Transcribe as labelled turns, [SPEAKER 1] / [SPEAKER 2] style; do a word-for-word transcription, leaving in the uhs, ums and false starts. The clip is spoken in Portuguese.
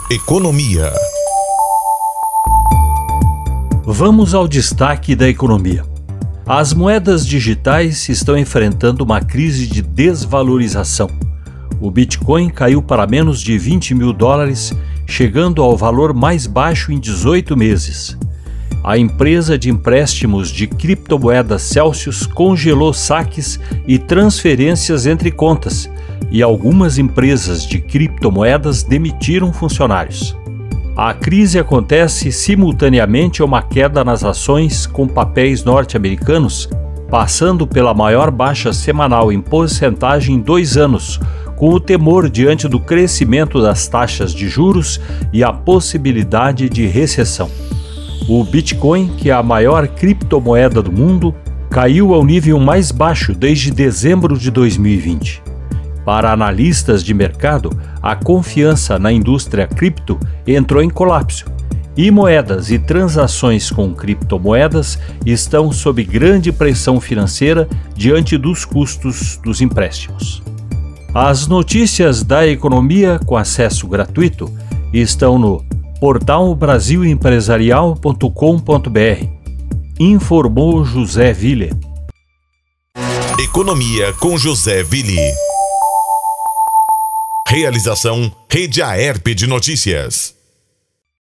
[SPEAKER 1] Economia.
[SPEAKER 2] Vamos ao destaque da economia. As moedas digitais estão enfrentando uma crise de desvalorização. O Bitcoin caiu para menos de vinte mil dólares, chegando ao valor mais baixo em dezoito meses. A empresa de empréstimos de criptomoedas Celsius congelou saques e transferências entre contas, e algumas empresas de criptomoedas demitiram funcionários. A crise acontece simultaneamente a uma queda nas ações com papéis norte-americanos, passando pela maior baixa semanal em porcentagem em dois anos, com o temor diante do crescimento das taxas de juros e a possibilidade de recessão. O Bitcoin, que é a maior criptomoeda do mundo, caiu ao nível mais baixo desde dezembro de dois mil e vinte. Para analistas de mercado, a confiança na indústria cripto entrou em colapso, e moedas e transações com criptomoedas estão sob grande pressão financeira diante dos custos dos empréstimos. As notícias da economia com acesso gratuito estão no portal brasil empresarial ponto com ponto br. Informou José Ville.
[SPEAKER 1] Economia com José Ville. Realização Rede Aerp de Notícias.